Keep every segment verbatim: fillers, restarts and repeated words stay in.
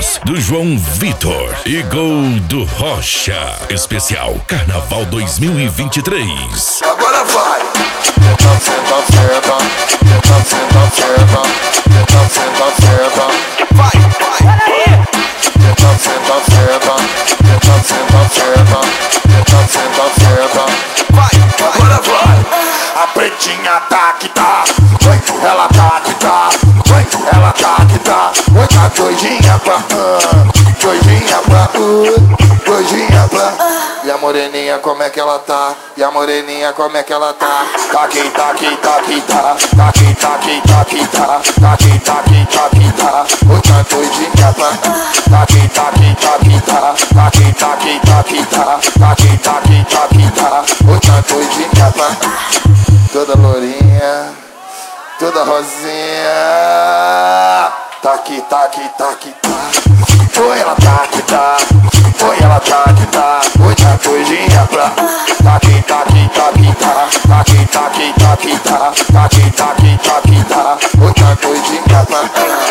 Cross, do João Vitor e Gol do Rocha. Especial Carnaval dois mil e vinte e três. Agora vai! Senta, senta, senta. Senta, senta, senta. Senta, senta, senta. Vai, vai! Senta, senta, senta. Senta, senta, senta. Senta, senta, senta. Vai, agora vai! A pretinha tá que tá. Ela tá que tá. Ela tá que tá. Oi, tá doidinha pra uh, doidinha pra uh, doidinha pra. E a moreninha como é que ela tá? E a moreninha como é que ela tá? Tá aqui, tá aqui, tá aqui, tá. Tá aqui, tá aqui, tá aqui, tá. Tá aqui, tá aqui, tá aqui, tá. Oi, tá doidinha pra. Tá aqui, tá aqui, tá aqui, tá. Tá aqui, tá aqui, tá aqui, tá. Tá aqui, tá aqui, tá aqui, tá. Oi, tá doidinha pra. Toda lourinha, toda rosinha. Tá aqui, tá aqui, tá aqui, tá. Oi, ela tá aqui, tá. Oi, ela tá aqui, tá. Oi, tá doidinha pra. Tá aqui, tá aqui, tá aqui, tá. Tá aqui, tá aqui, tá aqui, tá. Tá aqui, tá aqui, tá aqui, tá. Oi, tá doidinha pra.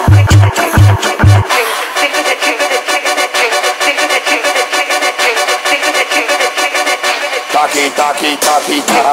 Tá aqui, tá aqui, tá aqui, tá.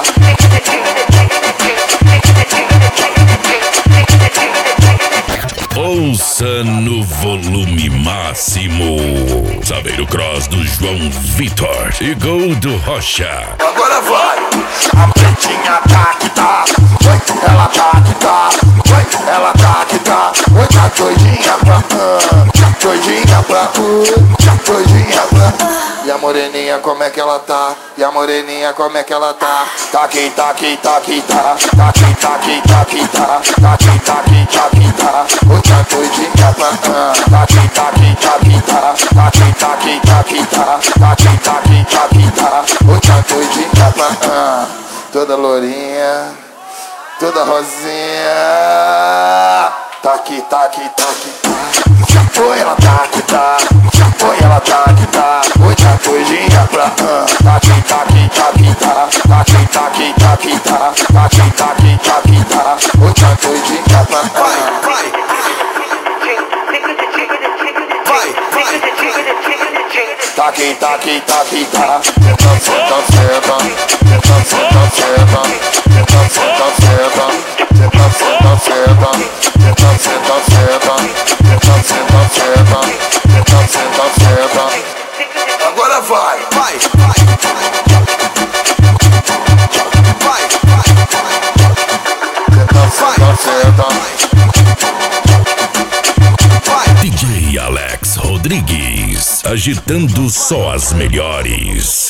Ouça no volume máximo. Saber Cross do João Vitor e Gol do Rocha. Agora vai! A pretinha tá que tá. Ela tá que tá. Ela tá que tá. Oi, tá doidinha pra uh, doidinha pra uh, doidinha pra. E a moreninha como é que ela tá? E a moreninha como é que ela tá? Tá aqui, tá aqui, tá aqui, tá. Tá aqui, tá aqui, tá aqui, tá. Tá aqui, tá aqui, tá aqui, tá. Oi, tá doidinha pra uh, tá aqui, tá aqui, tá aqui, tá. Tá aqui, tá aqui, tá aqui, tá. Tá aqui, tá aqui, tá aqui, tá. Oi, tá doidinha pra uh, toda lourinha, toda rosinha. Tá aqui, tá aqui, tá aqui, tá. Oi, ela tá aqui, tá. Oi, ela tá aqui, tá. Oi, tá doidinha pra uh, tá aqui, tá aqui, tá aqui, tá. Tá aqui, tá aqui, tá aqui, tá. Tá aqui, tá aqui, tá aqui, tá. Oi, tá doidinha pra uh. Vai, vai. Vai, vai. Tá aqui, tá aqui, tá aqui, tá. Senta, senta, senta. Senta, senta, senta. Senta, senta, senta. Senta, senta, senta. Senta, senta, senta. Senta, senta, senta. Senta, senta, senta. Agora vai, vai, vai. Vai, vai. Senta, senta, senta. D J Alex Rodrigues, agitando só as melhores.